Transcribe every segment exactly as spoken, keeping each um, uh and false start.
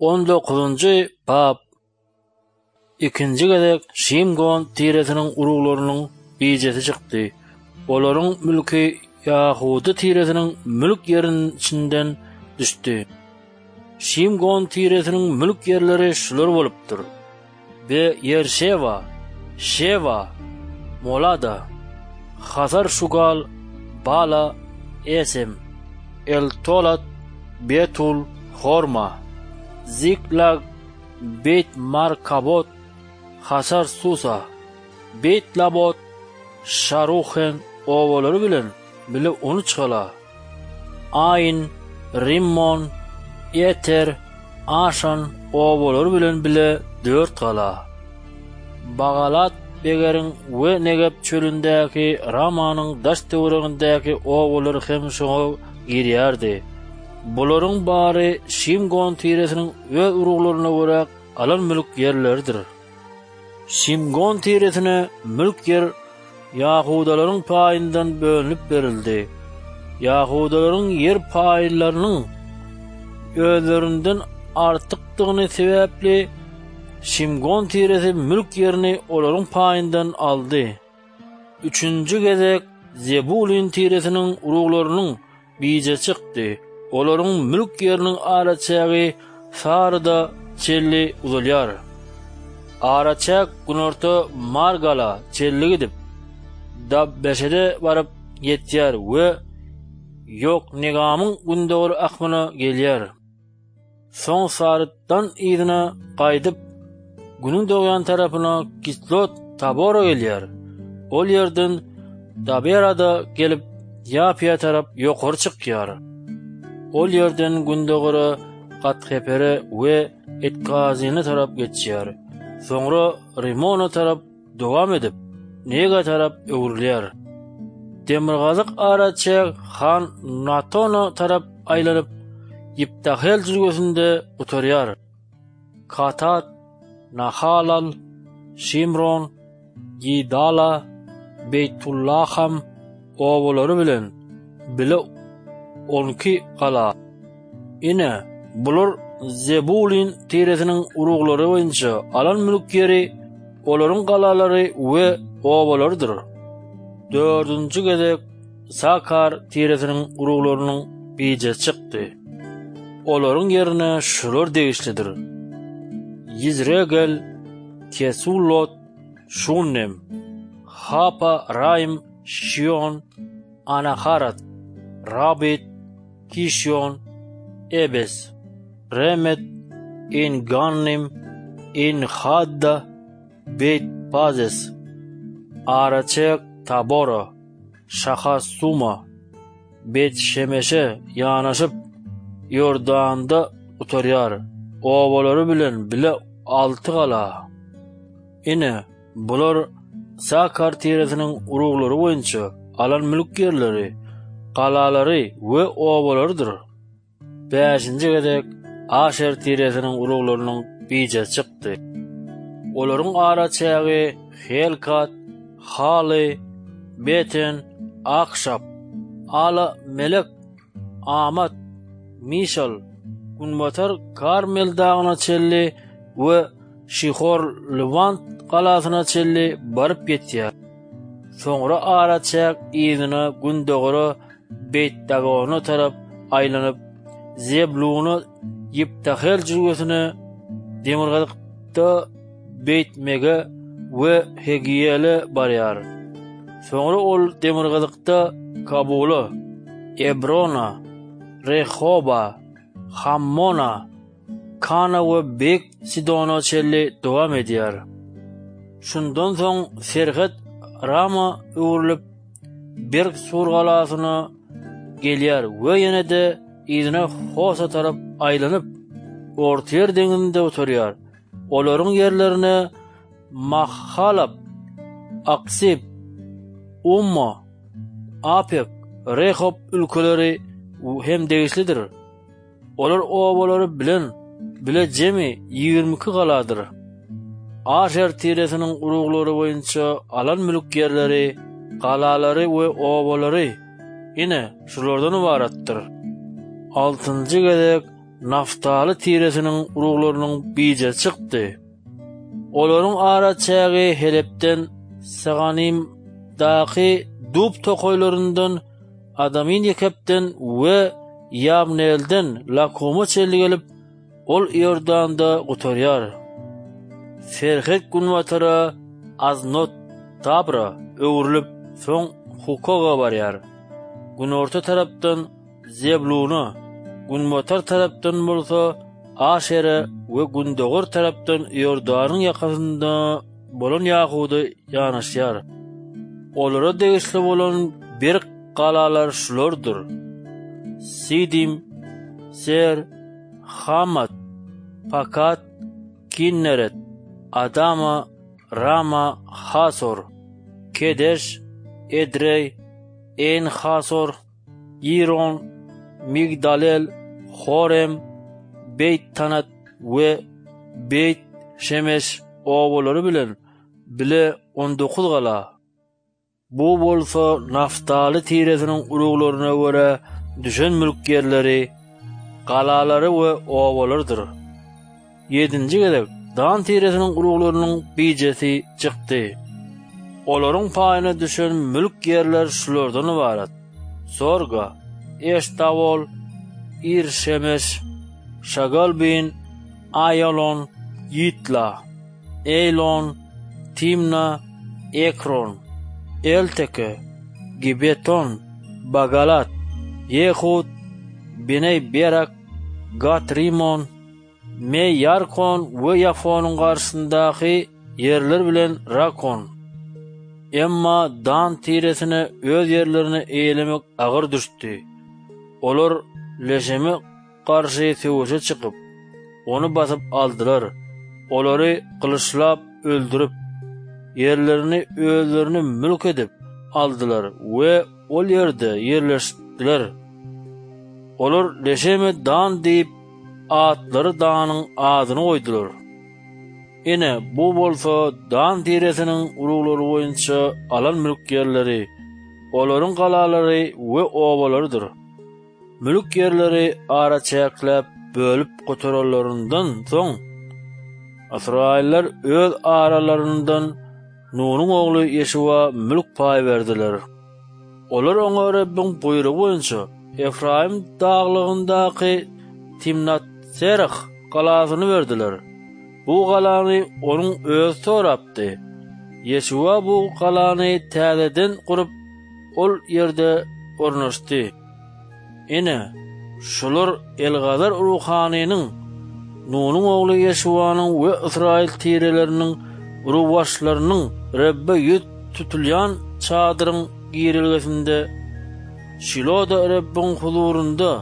on dokuzunjy bab. Ikinji gezek Şimgon tiresiniň uruglarynyň bijesi çykdy. Olaryň mülki Yahudy tiresiniň mülk yeriniň içinden düşdi. Şimgon tiresiniň mülk yerleri şular bolupdyr: Be Yerşeva, Şeva, Molada, Hazar Şugal, Bala, Esem, El-Tolat, Betul, Horma, Ziklag, Beit Markabot, Hasar Susa, Beit Labot, Sharuhen ovalary bilen bile on üç gala. Ayn, Rimmon, Eter, Ashan ovalary bilen bile dört gala. Bagalat Begeriň we Negeb çölündäki Ramanyň daş töweregindäki ovalary hem şoňa girýärdi. Bularyň bary Şimgon tiresiniň we uruglaryna görä alan mülk yerleridir. Şimgon tiresine mülk yer Yahudalaryň paýyndan bölünip berildi. Yahudalaryň yer paýlarynyň özlerinden artykdygyny sebäpli Şimgon tiresi mülk yerini olaryň paýyndan aldy. Üçüncü gezek Zebulun tiresiniň uruglarynyň bije çykdy. Olaryň mülk yeriniň araçagy Sarda çelli uzalýar. Araçak günorta Margala çelli gidip da beşede barıp ýetýär we yok negamyň gündögür akmyna gelýär. Soň Sardan ýygyna gaýdyp günüň dogyan tarapyna Kislot Tabora gelýär. Ol ýerden Daberada gelip Ýapya tarap ýokary çykýar. Ol ýerden gündögüre Gathepere we Etkazyny tarap geçýär. Soňra Rimona tarap dowam edip Nega tarap öwrilýär. Demirgazyk araçak Han Natona tarap aýlanyp Ýiptahel jürgüsinde utarýar. Katat, Nahalal, Şimron, Gidala, Beytullaham ovalary bilen bile on iki gala. Ine bular Zebulun tiresiniň uruglary boýunça alan mülk yeri, olaryň galalary we owalarydyr. Dördüncü gezek Sakar tiresiniň uruglarynyň bije çykdy. Olaryň yerine şular degişlidir: Yizregel, Kesulot, Shunem, Hapa, Raim, Shion, Anaharat, Rabit, Kishon, Ebes, Remet, In Gannim, In Hadda, Beit Pazes, Araçak Tabora, Şahasuma, Beit Şemeşe ýanaşyp Yordanda utarýar. Ovalary bilen bile altı gala. Ine bular Sakar tiresiniň uruglary boýunça alan mülk yerleri, galalary we owalarydyr. Beşinji gezek Aşer tiresiniň uruglarynyň bije çykdy. Olaryň araçagy Helkat, Hale, Beten, Akşap, Ala Melek, Amat, Mishal, Gunmatar Karmel dağına çelli we Şihor Levant galasyna çelli barıp ýetýär. Soňra araçak ýygyna gündögüre Beit Dagona tarap aýlanyp Zebluny Ýiptahel jürgüsine Demirgazykda Beit Mege we Hegiyele barýar. Soňra ol Demirgazykda Kabula, Ebrona, Rehoba, Hammona, Kana we Bek Sidona çelli dowam edýär. Şundan soň Serhet Rama öwrülip Berg sur galasyna gelýär we ýene de ýygyna Hosa tarap aýlanyp Ortaýer deňizinde oturýar. Olaryň yerlerine Mahalab, Aksib, Umma, Apek, Rehob ülkeleri hem degişlidir. Olar ovalary bilen bile jemi ýygrimi iki galadyr. Aşer tiresiniň uruglary boýunça alan mülk yerleri, galalary we ovalary ine şulardan ibaratdyr. Altıncı gezek Naftali tiresinin uruglarynyň bije çykdy. Olaryň ara çägi Helepden, Saganim daky dub tokoýlaryndan, Adamin Yekepden we Yabnelden Lakoma çelli gelip ol Yordanda gutarýar. Ferhet Gunwatara Aznot Tabra öwrülip soň Hukoga barýar. Günorta tarapdan Zebluna, Gunwatar tarapdan bolsa Aşere we Gundogor tarapdan Yordanyň ýakasynda bolan Yahudy ýanaşýar. Olara degisli bolan bir galalar şulardyr: Sidim, Ser, Hamat, Pakat, Kinneret, Adama, Rama, Hasor, Kedeş, Edrey, En Hasor, Yiron, Migdalel, Horem, Beyt Tanat we Beyt Şemeş oğulları bilen bile on dokuz gala. Bu bolsa Naftali tiresinin uruglaryna göre düşen mülkgerleri, galalary we owalardyr. Yedinci gedek Dan tiresinin uruglarynyň bijesi çykdy. Olaryň paýyna düşen mülkgerler şulardan ibarat: Sorga, Eştawol, İrşemeş, Şagalbin, Ayalon, Yitla, Eylon, Timna, Ekron, Elteke, Gibeton, Bagalat, Yehud, Beney Berak, Gat-Rimon, Meyarkon we Yafonyň garşyndaky yerler bilen Rakon. Emma Dan tiresine öz yerlerini eýlemek agyr düşdi. Olar Leşeme garşy söwüşe çykyp, onu basyp aldylar. Olary kılıçlap öldürüp, yerlerini özlerini mülk edip aldylar we ol ýerde yerleşdiler. Olar Leşeme Dan diýip atlary Danyň adyny goýdular. Ene bu bolsa Dan tiresiniň uruglary boýunça alan mülkgerleri, olaryň galalary we obalarydyr. Mülkgerleri ara çäklep bölüp gotarlaryndan soň Asrailler öz aralaryndan Nunuň ogly Yeşua mülk paý berdiler. Olar oňa Rabbiň buýrugy boýunça Efraim daglygyndaky Timnat Serach galasyny berdiler. Bu galany onuň öz torapdy. Yeşua bu galany täzeden gurup ol ýerde ornaşdy. Ene şular Elgazar Uruhanynyň, Nunuň ogly Yeşuanyň we Israil tireleriniň uruwaşlarynyň Rabbe ýüz tutulýan çadyryň girilgesinde Şiloda Rabbiň huzurunda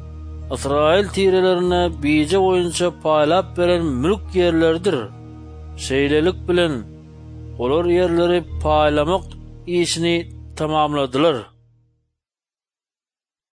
Israil tirelerine bije boýunça paýlap beren mülk yerlerdir. Şeýlelik bilen olar yerleri paýlamak işini tamamladylar.